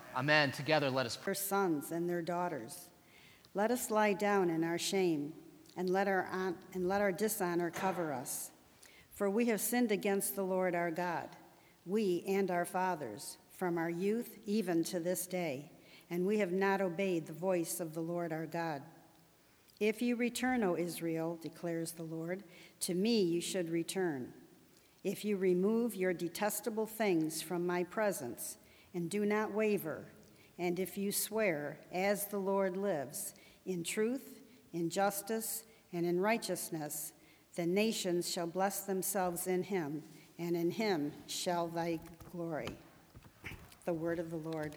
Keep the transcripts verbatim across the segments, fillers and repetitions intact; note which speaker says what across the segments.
Speaker 1: Amen. Together let us pray.
Speaker 2: Their sons and their daughters. Let us lie down in our shame, and let our on, and let our dishonor cover us. For we have sinned against the Lord our God, we and our fathers, from our youth even to this day, and we have not obeyed the voice of the Lord our God. If you return, O Israel, declares the Lord, to me you should return. If you remove your detestable things from my presence, and do not waver, and if you swear, as the Lord lives, in truth, in justice, and in righteousness, the nations shall bless themselves in him, and in him shall thy glory. The word of the Lord.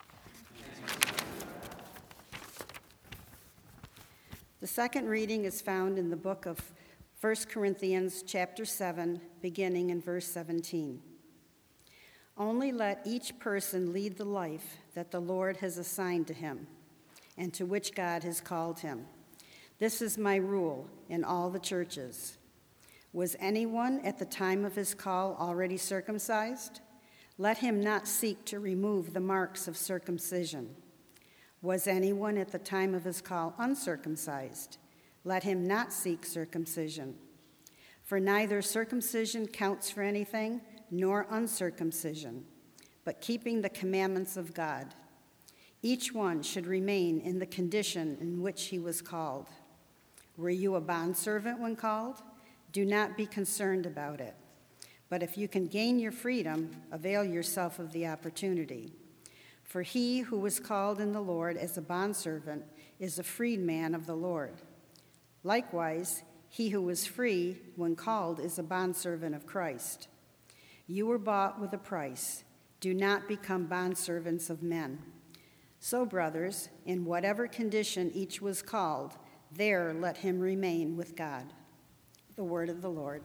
Speaker 2: The second reading is found in the book of First Corinthians chapter seven, beginning in verse seventeen. Only let each person lead the life that the Lord has assigned to him, and to which God has called him. This is my rule in all the churches. Was anyone at the time of his call already circumcised? Let him not seek to remove the marks of circumcision. Was anyone at the time of his call uncircumcised? Let him not seek circumcision. For neither circumcision counts for anything, nor uncircumcision, but keeping the commandments of God. Each one should remain in the condition in which he was called. Were you a bondservant when called? Do not be concerned about it. But if you can gain your freedom, avail yourself of the opportunity. For he who was called in the Lord as a bondservant is a freedman of the Lord. Likewise, he who was free when called is a bondservant of Christ. You were bought with a price. Do not become bondservants of men. So, brothers, in whatever condition each was called, there let him remain with God. The word of the Lord.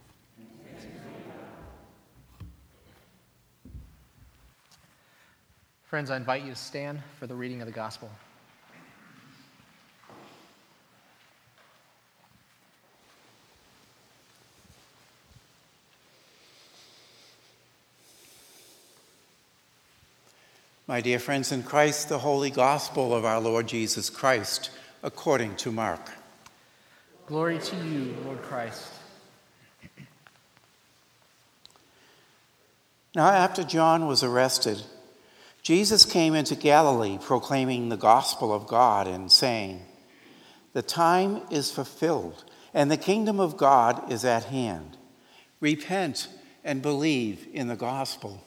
Speaker 1: Friends, I invite you to stand for the reading of the gospel.
Speaker 3: My dear friends in Christ, the holy gospel of our Lord Jesus Christ, according to Mark.
Speaker 1: Glory to you, Lord Christ.
Speaker 3: Now, after John was arrested, Jesus came into Galilee proclaiming the gospel of God and saying, "The time is fulfilled, and the kingdom of God is at hand. Repent and believe in the gospel."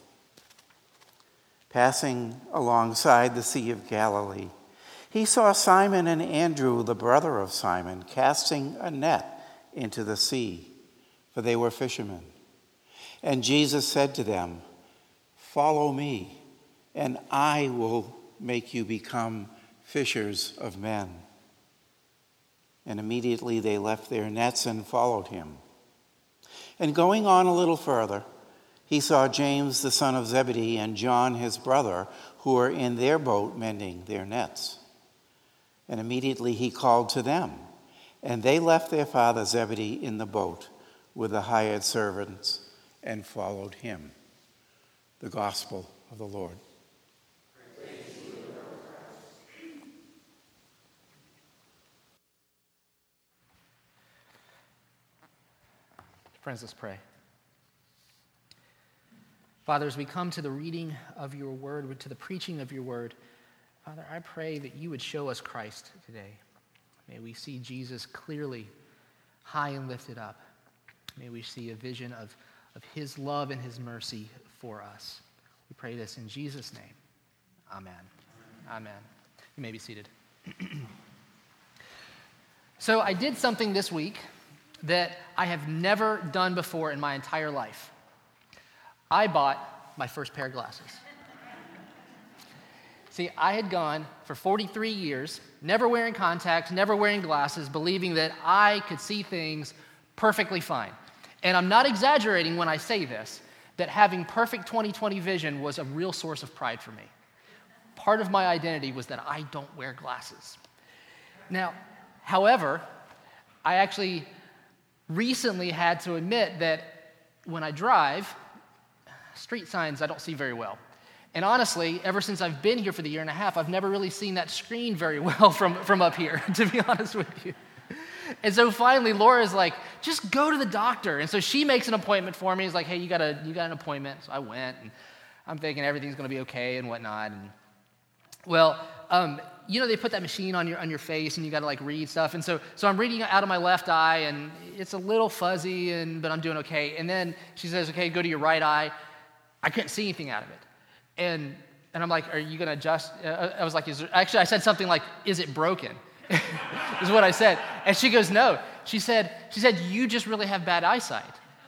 Speaker 3: Passing alongside the Sea of Galilee, he saw Simon and Andrew, the brother of Simon, casting a net into the sea, for they were fishermen. And Jesus said to them, "Follow me, and I will make you become fishers of men." And immediately they left their nets and followed him. And going on a little further, he saw James the son of Zebedee and John his brother, who were in their boat mending their nets. And immediately he called to them, and they left their father Zebedee in the boat with the hired servants and followed him. The gospel of the Lord.
Speaker 1: Friends, let's pray. Father, as we come to the reading of your word, to the preaching of your word, Father, I pray that you would show us Christ today. May we see Jesus clearly, high and lifted up. May we see a vision of, of his love and his mercy for us. We pray this in Jesus' name. Amen. Amen. You may be seated. So I did something this week that I have never done before in my entire life. I bought my first pair of glasses. See, I had gone for forty-three years, never wearing contacts, never wearing glasses, believing that I could see things perfectly fine. And I'm not exaggerating when I say this, that having perfect twenty twenty vision was a real source of pride for me. Part of my identity was that I don't wear glasses. Now, however, I actually recently had to admit that when I drive, street signs I don't see very well. And honestly, ever since I've been here for the year and a half, I've never really seen that screen very well from, from up here, to be honest with you. And so finally, Laura's like, just go to the doctor. And so she makes an appointment for me. It's like, hey, you got a you got an appointment. So I went, and I'm thinking everything's going to be okay and whatnot. And well, um, you know, they put that machine on your on your face, and you got to like read stuff. And so so I'm reading out of my left eye, and it's a little fuzzy, and but I'm doing okay. And then she says, okay, go to your right eye. I couldn't see anything out of it. And and I'm like, are you going to adjust? Uh, I was like, is there, actually, I said something like, is it broken? is what I said. And she goes, no. She said, she said, you just really have bad eyesight.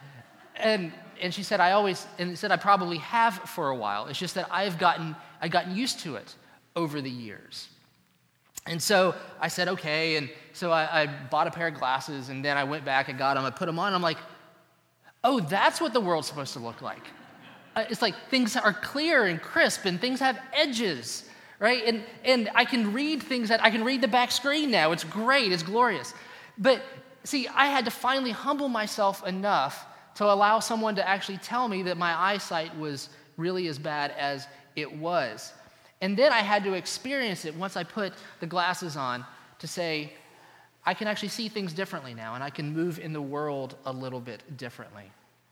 Speaker 1: And and she said, I always, and said, I probably have for a while. It's just that I've gotten, I've gotten used to it over the years. And so I said, okay. And so I, I bought a pair of glasses, and then I went back and got them. I put them on, and I'm like, oh, that's what the world's supposed to look like. Uh, it's like things are clear and crisp, and things have edges, right? And and I can read things that I can read the back screen now. It's great. It's glorious. But see, I had to finally humble myself enough to allow someone to actually tell me that my eyesight was really as bad as it was. And then I had to experience it once I put the glasses on to say, I can actually see things differently now, and I can move in the world a little bit differently.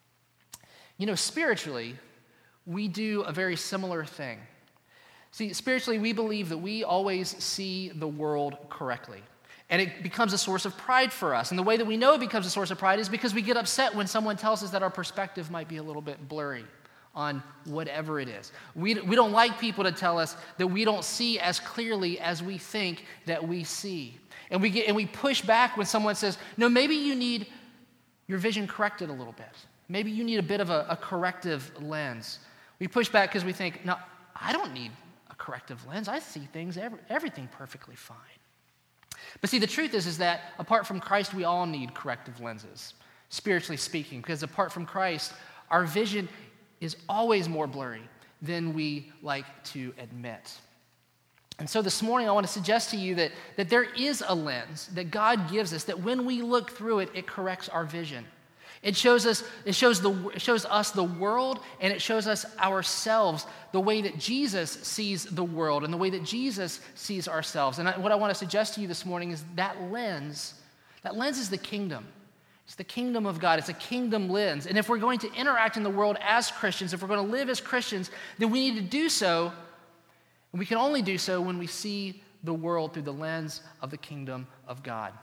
Speaker 1: You know, spiritually, we do a very similar thing. See, spiritually, we believe that we always see the world correctly. And it becomes a source of pride for us. And the way that we know it becomes a source of pride is because we get upset when someone tells us that our perspective might be a little bit blurry on whatever it is. We, we don't like people to tell us that we don't see as clearly as we think that we see. And we get and we push back when someone says, no, maybe you need your vision corrected a little bit. Maybe you need a bit of a, a corrective lens. We push back because we think, no, I don't need a corrective lens. I see things, every, everything perfectly fine. But see, the truth is, is that apart from Christ, we all need corrective lenses, spiritually speaking, because apart from Christ, our vision is always more blurry than we like to admit. And so this morning, I want to suggest to you that, that there is a lens that God gives us, that when we look through it, it corrects our vision. It shows us, it shows the, it shows us the world, and it shows us ourselves the way that Jesus sees the world and the way that Jesus sees ourselves. And I, what I want to suggest to you this morning is that lens, that lens is the kingdom. It's the kingdom of God. It's a kingdom lens. And if we're going to interact in the world as Christians, if we're going to live as Christians, then we need to do so, and we can only do so when we see the world through the lens of the kingdom of God.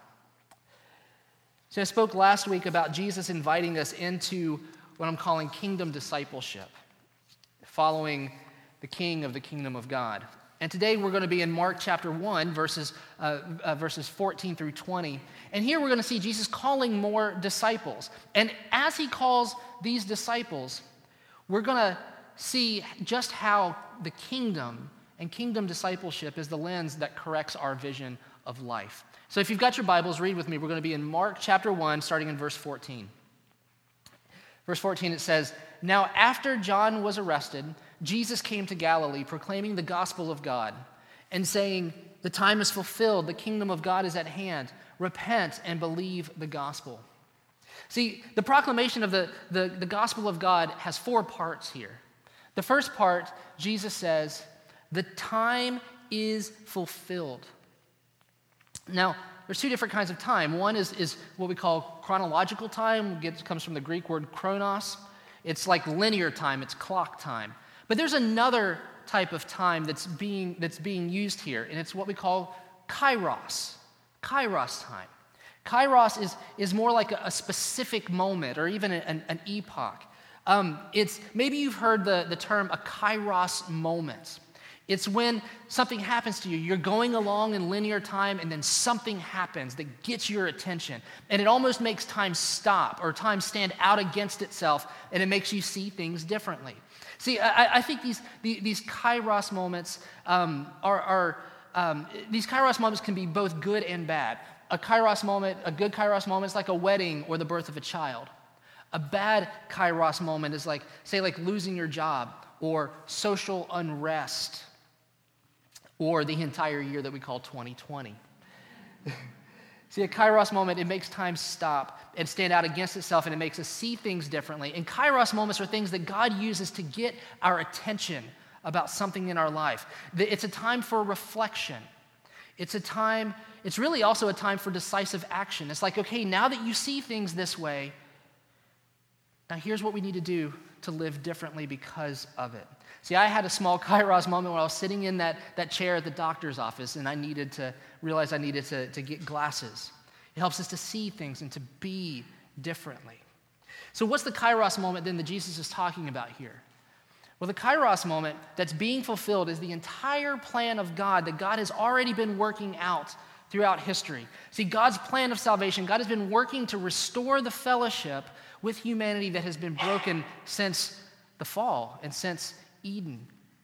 Speaker 1: So I spoke last week about Jesus inviting us into what I'm calling kingdom discipleship, following the king of the kingdom of God. And today we're going to be in Mark chapter one, verses, uh, uh, verses fourteen through twenty. And here we're going to see Jesus calling more disciples. And as he calls these disciples, we're going to see just how the kingdom and kingdom discipleship is the lens that corrects our vision of life. So if you've got your Bibles, read with me. We're going to be in Mark chapter one, starting in verse fourteen. Verse fourteen, it says, "Now after John was arrested, Jesus came to Galilee, proclaiming the gospel of God, and saying, 'The time is fulfilled, the kingdom of God is at hand. Repent and believe the gospel.'" See, the proclamation of the, the, the gospel of God has four parts here. The first part, Jesus says, the time is fulfilled. Now, there's two different kinds of time. One is, is what we call chronological time. It comes from the Greek word chronos. It's like linear time. It's clock time. But there's another type of time that's being, that's being used here, and it's what we call kairos, kairos time. Kairos is, is more like a, a specific moment or even an, an epoch. Um, it's maybe you've heard the, the term a kairos moment. It's when something happens to you. You're going along in linear time, and then something happens that gets your attention. And it almost makes time stop or time stand out against itself, and it makes you see things differently. See, I, I think these, these kairos moments um, are, are um, these kairos moments can be both good and bad. A kairos moment, a good kairos moment is like a wedding or the birth of a child. A bad kairos moment is like, say, like losing your job or social unrest, or the entire year that we call twenty twenty. See, a kairos moment, it makes time stop and stand out against itself, and it makes us see things differently. And kairos moments are things that God uses to get our attention, about something in our life. It's a time for reflection. It's a time, it's really also a time for decisive action. It's like, okay, now that you see things this way, now here's what we need to do to live differently because of it. See, I had a small kairos moment where I was sitting in that, that chair at the doctor's office, and I needed to realize I needed to, to get glasses. It helps us to see things and to be differently. So what's the kairos moment then that Jesus is talking about here? Well, the kairos moment that's being fulfilled is the entire plan of God that God has already been working out throughout history. See, God's plan of salvation, God has been working to restore the fellowship with humanity that has been broken since the fall and since Eden.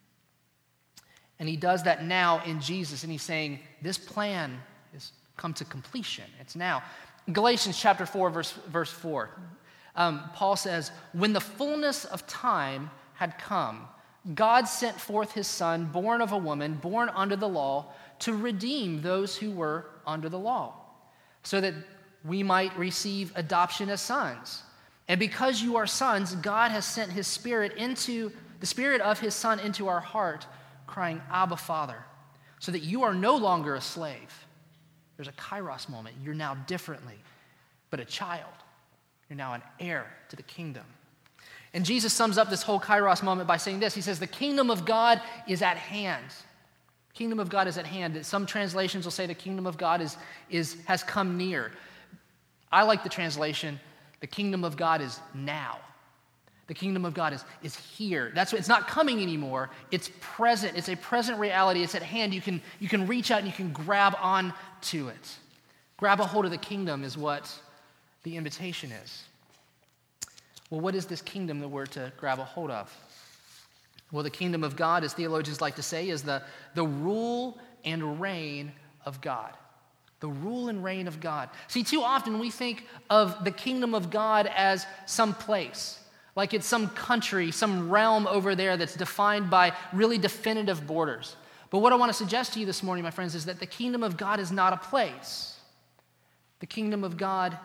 Speaker 1: And he does that now in Jesus, and he's saying this plan has come to completion. It's now. In Galatians chapter four, verse, verse four, um, Paul says, when the fullness of time had come, God sent forth his son, born of a woman, born under the law, to redeem those who were under the law, so that we might receive adoption as sons. And because you are sons, God has sent his spirit into, the spirit of his son into our heart, crying, Abba, Father, so that you are no longer a slave. There's a kairos moment. You're now differently, but a child. You're now an heir to the kingdom. And Jesus sums up this whole kairos moment by saying this. He says, the kingdom of God is at hand. Kingdom of God is at hand. Some translations will say the kingdom of God is, is, has come near. I like the translation, the kingdom of God is now. The kingdom of God is, is here. That's what, it's not coming anymore. It's present. It's a present reality. It's at hand. You can, you can reach out and you can grab on to it. Grab a hold of the kingdom is what the invitation is. Well, what is this kingdom that we're to grab a hold of? Well, the kingdom of God, as theologians like to say, is the, the rule and reign of God. The rule and reign of God. See, too often we think of the kingdom of God as some place, like it's some country, some realm over there that's defined by really definitive borders. But what I want to suggest to you this morning, my friends, is that the kingdom of God is not a place. The kingdom of God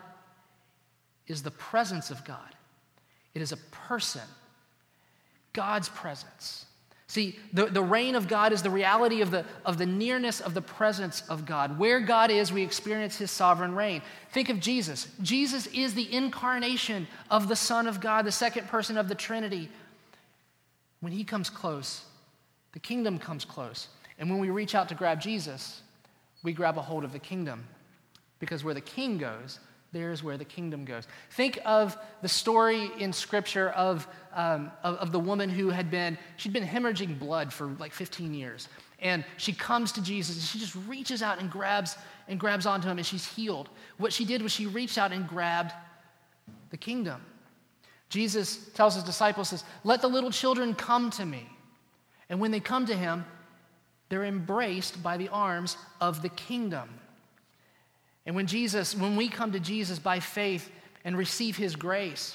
Speaker 1: is the presence of God. It is a person, God's presence. See, the, the reign of God is the reality of the, of the nearness of the presence of God. Where God is, we experience his sovereign reign. Think of Jesus. Jesus is the incarnation of the Son of God, the second person of the Trinity. When he comes close, the kingdom comes close. And when we reach out to grab Jesus, we grab a hold of the kingdom. Because where the king goes, there's where the kingdom goes. Think of the story in Scripture of, um, of, of the woman who had been, she'd been hemorrhaging blood for like fifteen years. And she comes to Jesus and she just reaches out and grabs and grabs onto him and she's healed. What she did was she reached out and grabbed the kingdom. Jesus tells his disciples, says, let the little children come to me. And when they come to him, they're embraced by the arms of the kingdom. And when Jesus, when we come to Jesus by faith and receive his grace,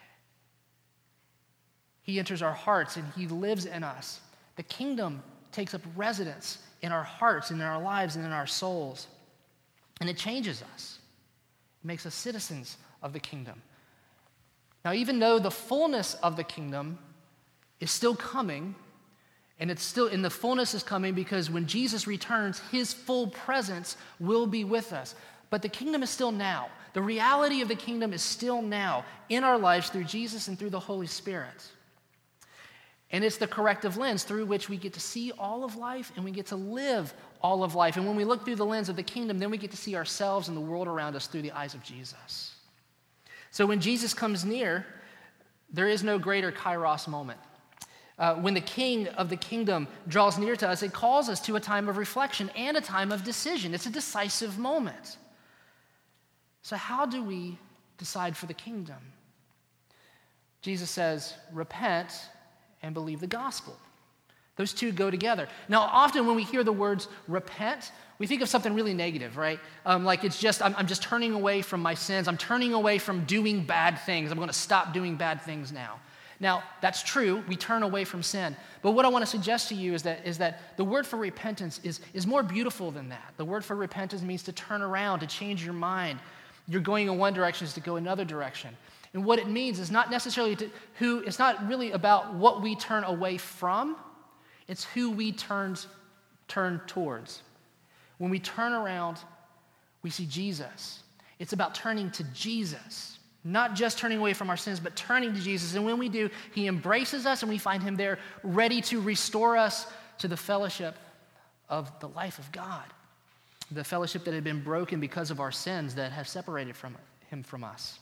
Speaker 1: he enters our hearts and he lives in us. The kingdom takes up residence in our hearts and in our lives and in our souls. And it changes us. It makes us citizens of the kingdom. Now, even though the fullness of the kingdom is still coming, and it's still, and the fullness is coming because when Jesus returns, his full presence will be with us. But the kingdom is still now. The reality of the kingdom is still now in our lives through Jesus and through the Holy Spirit. And it's the corrective lens through which we get to see all of life and we get to live all of life. And when we look through the lens of the kingdom, then we get to see ourselves and the world around us through the eyes of Jesus. So when Jesus comes near, there is no greater kairos moment. Uh, when the king of the kingdom draws near to us, it calls us to a time of reflection and a time of decision. It's a decisive moment. So how do we decide for the kingdom? Jesus says, repent and believe the gospel. Those two go together. Now, often when we hear the words repent, we think of something really negative, right? Um, like it's just, I'm, I'm just turning away from my sins. I'm turning away from doing bad things. I'm going to stop doing bad things now. Now, that's true. We turn away from sin. But what I want to suggest to you is that, is that the word for repentance is, is more beautiful than that. The word for repentance means to turn around, to change your mind. You're going in one direction is to go another direction. And what it means is not necessarily to who, it's not really about what we turn away from. It's who we turn, turn towards. When we turn around, we see Jesus. It's about turning to Jesus, not just turning away from our sins, but turning to Jesus. And when we do, he embraces us and we find him there ready to restore us to the fellowship of the life of God, the fellowship that had been broken because of our sins that have separated from him from us.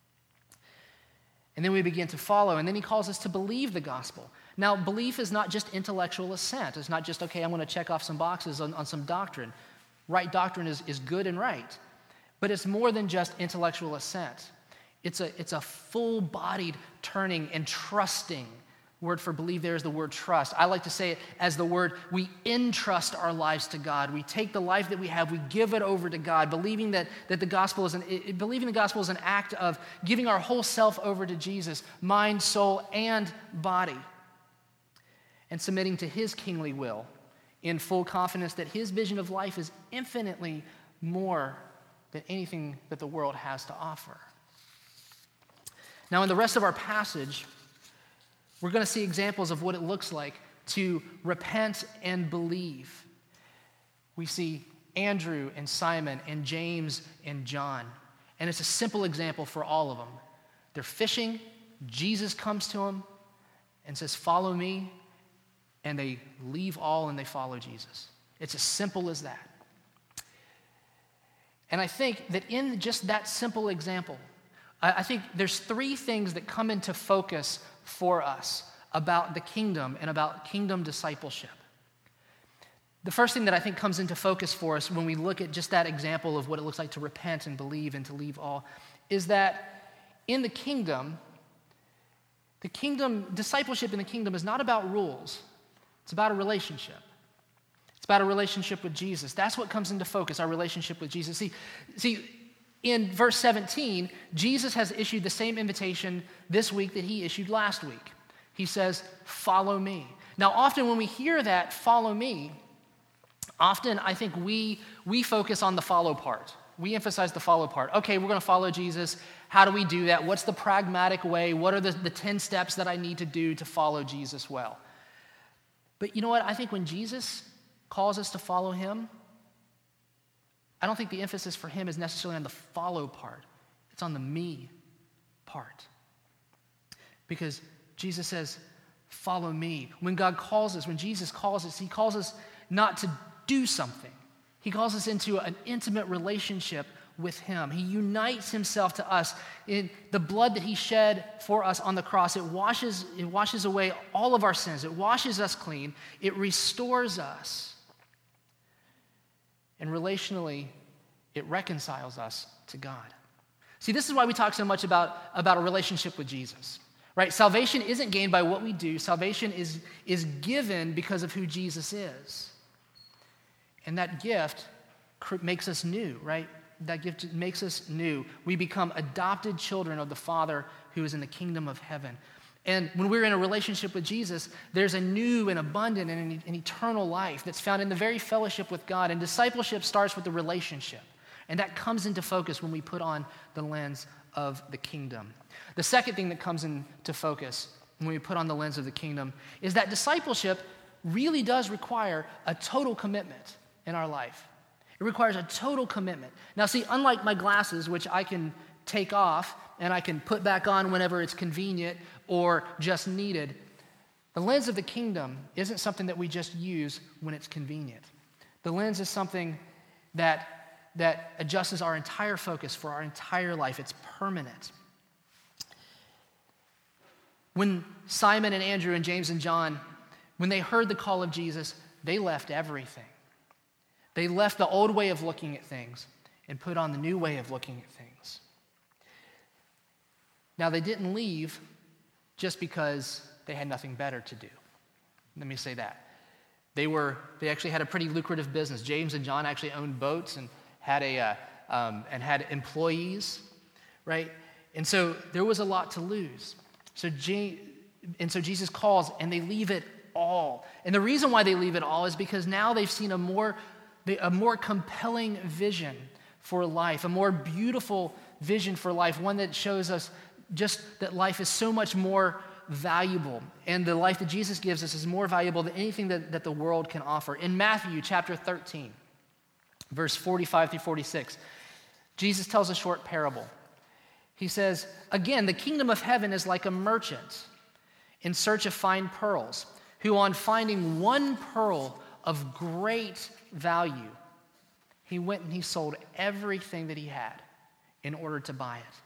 Speaker 1: And then we begin to follow, and then he calls us to believe the gospel. Now, belief is not just intellectual assent. It's not just, okay, I'm going to check off some boxes on, on some doctrine. Right doctrine is, is good and right. But it's more than just intellectual assent. It's a, it's a full-bodied turning and trusting. Word for believe there is the word trust. I like to say it as the word, we entrust our lives to God. We take the life that we have, we give it over to God, believing that, that the gospel is an it, believing the gospel is an act of giving our whole self over to Jesus, mind, soul, and body, and submitting to his kingly will in full confidence that his vision of life is infinitely more than anything that the world has to offer. Now, in the rest of our passage, we're going to see examples of what it looks like to repent and believe. We see Andrew and Simon and James and John. And it's a simple example for all of them. They're fishing. Jesus comes to them and says, follow me. And they leave all and they follow Jesus. It's as simple as that. And I think that in just that simple example, I think there's three things that come into focus for us about the kingdom and about kingdom discipleship. The first thing that I think comes into focus for us when we look at just that example of what it looks like to repent and believe and to leave all is that in the kingdom, the kingdom, discipleship in the kingdom is not about rules. It's about a relationship. It's about a relationship with Jesus. That's what comes into focus, our relationship with Jesus. See, see, in verse seventeen, Jesus has issued the same invitation this week that he issued last week. He says, follow me. Now, often when we hear that, follow me, often I think we, we focus on the follow part. We emphasize the follow part. Okay, we're going to follow Jesus. How do we do that? What's the pragmatic way? What are the, the ten steps that I need to do to follow Jesus well? But you know what? I think when Jesus calls us to follow him, I don't think the emphasis for him is necessarily on the follow part. It's on the me part. Because Jesus says, follow me. When God calls us, when Jesus calls us, he calls us not to do something. He calls us into an intimate relationship with him. He unites himself to us. In the blood that he shed for us on the cross, it washes, it washes away all of our sins. It washes us clean. It restores us. And relationally, it reconciles us to God. See, this is why we talk so much about, about a relationship with Jesus, right? Salvation isn't gained by what we do. Salvation is, is given because of who Jesus is. And that gift makes us new, right? That gift makes us new. We become adopted children of the Father who is in the kingdom of heaven. And when we're in a relationship with Jesus, there's a new and abundant and an, an eternal life that's found in the very fellowship with God. And discipleship starts with the relationship. And that comes into focus when we put on the lens of the kingdom. The second thing that comes into focus when we put on the lens of the kingdom is that discipleship really does require a total commitment in our life. It requires a total commitment. Now, see, unlike my glasses, which I can take off and I can put back on whenever it's convenient or just needed, the lens of the kingdom isn't something that we just use when it's convenient. The lens is something that, that adjusts our entire focus for our entire life. It's permanent. When Simon and Andrew and James and John, when they heard the call of Jesus, they left everything. They left the old way of looking at things and put on the new way of looking at things. Now, they didn't leave just because they had nothing better to do. Let me say that. They were, they actually had a pretty lucrative business. James and John actually owned boats and had a uh, um, and had employees, right? And so there was a lot to lose. So J- and so Jesus calls and they leave it all. And the reason why they leave it all is because now they've seen a more a more compelling vision for life, a more beautiful vision for life, one that shows us just that life is so much more valuable, and the life that Jesus gives us is more valuable than anything that, that the world can offer. In Matthew chapter thirteen, verse forty-five through forty-six, Jesus tells a short parable. He says, again, the kingdom of heaven is like a merchant in search of fine pearls, who on finding one pearl of great value, he went and he sold everything that he had in order to buy it.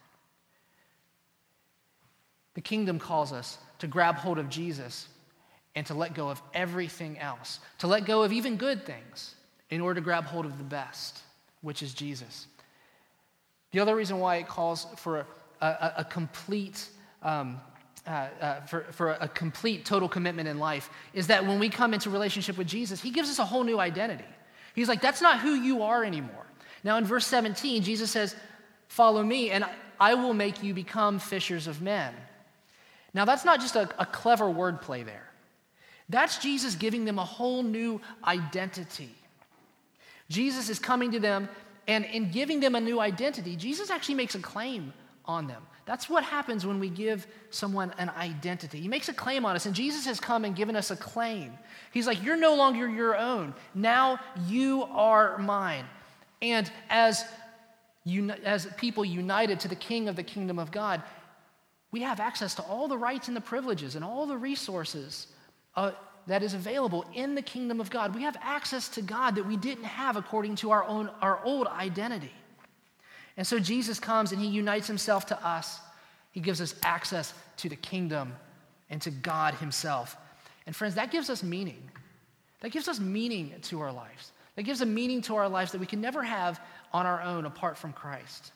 Speaker 1: The kingdom calls us to grab hold of Jesus and to let go of everything else, to let go of even good things in order to grab hold of the best, which is Jesus. The other reason why it calls for a, a, a complete um, uh, uh, for, for a complete total commitment in life is that when we come into relationship with Jesus, he gives us a whole new identity. He's like, that's not who you are anymore. Now in verse seventeen, Jesus says, follow me and I will make you become fishers of men. Now that's not just a, a clever wordplay there. That's Jesus giving them a whole new identity. Jesus is coming to them, and in giving them a new identity, Jesus actually makes a claim on them. That's what happens when we give someone an identity. He makes a claim on us, and Jesus has come and given us a claim. He's like, you're no longer your own. Now you are mine. And as, uni- as people united to the King of the kingdom of God, we have access to all the rights and the privileges and all the resources uh, that is available in the kingdom of God. We have access to God that we didn't have according to our own our old identity. And so Jesus comes and he unites himself to us. He gives us access to the kingdom and to God himself. And friends, that gives us meaning. That gives us meaning to our lives. That gives a meaning to our lives that we can never have on our own apart from Christ.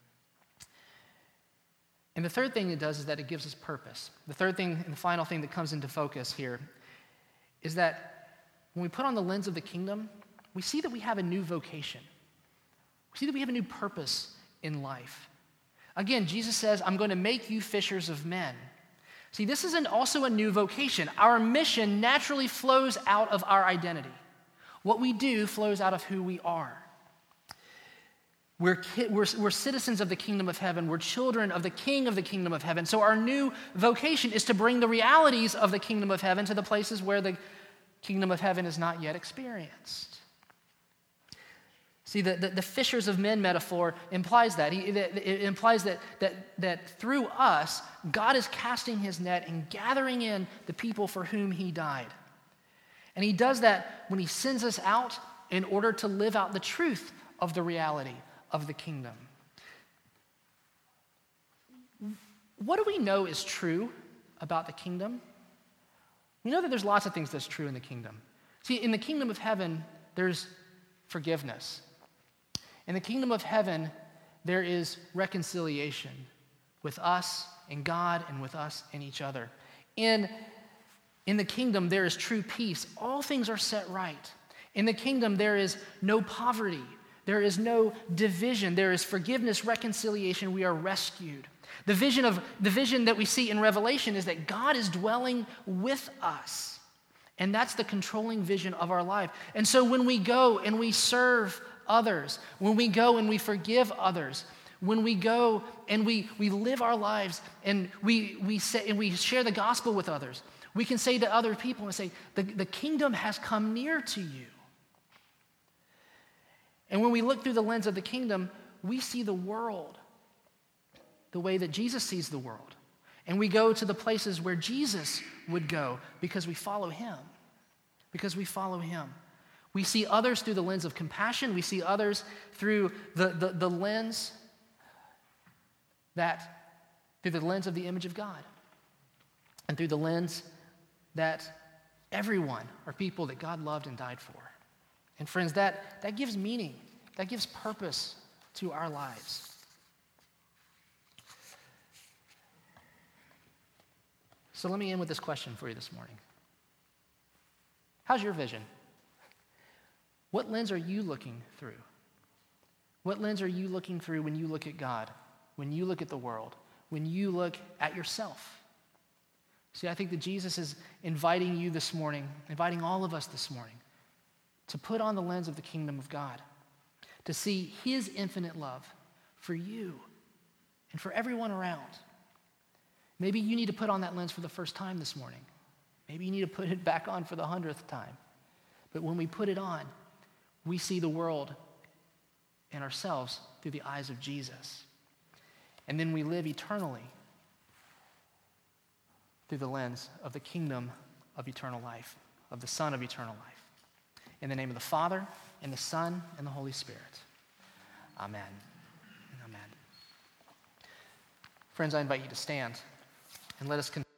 Speaker 1: And the third thing it does is that it gives us purpose. The third thing and the final thing that comes into focus here is that when we put on the lens of the kingdom, we see that we have a new vocation. We see that we have a new purpose in life. Again, Jesus says, I'm going to make you fishers of men. See, this is an, also a new vocation. Our mission naturally flows out of our identity. What we do flows out of who we are. We're, we're, we're citizens of the kingdom of heaven. We're children of the king of the kingdom of heaven. So our new vocation is to bring the realities of the kingdom of heaven to the places where the kingdom of heaven is not yet experienced. See, the, the, the fishers of men metaphor implies that. He, it implies that, that, that through us, God is casting his net and gathering in the people for whom he died. And he does that when he sends us out in order to live out the truth of the reality of the kingdom. What do we know is true about the kingdom? We know that there's lots of things that's true in the kingdom. See, in the kingdom of heaven, there's forgiveness. In the kingdom of heaven, there is reconciliation with us and God and with us and each other. In, in the kingdom, there is true peace. All things are set right. In the kingdom, there is no poverty. There is no division. There is forgiveness, reconciliation. We are rescued. The vision of the vision that we see in Revelation is that God is dwelling with us. And that's the controlling vision of our life. And so when we go and we serve others, when we go and we forgive others, when we go and we, we live our lives and we, we, say, and we share the gospel with others, we can say to other people and say, the, the kingdom has come near to you. And when we look through the lens of the kingdom, we see the world the way that Jesus sees the world. And we go to the places where Jesus would go because we follow him. Because we follow him. We see others through the lens of compassion. We see others through the, the, the lens that, through the lens of the image of God. And through the lens that everyone are people that God loved and died for. And friends, that, that gives meaning. That gives purpose to our lives. So let me end with this question for you this morning. How's your vision? What lens are you looking through? What lens are you looking through when you look at God, when you look at the world, when you look at yourself? See, I think that Jesus is inviting you this morning, inviting all of us this morning, to put on the lens of the kingdom of God, to see his infinite love for you and for everyone around. Maybe you need to put on that lens for the first time this morning. Maybe you need to put it back on for the hundredth time. But when we put it on, we see the world and ourselves through the eyes of Jesus. And then we live eternally through the lens of the kingdom of eternal life, of the Son of eternal life. In the name of the Father, and the Son, and the Holy Spirit. Amen. Amen. Friends, I invite you to stand and let us continue.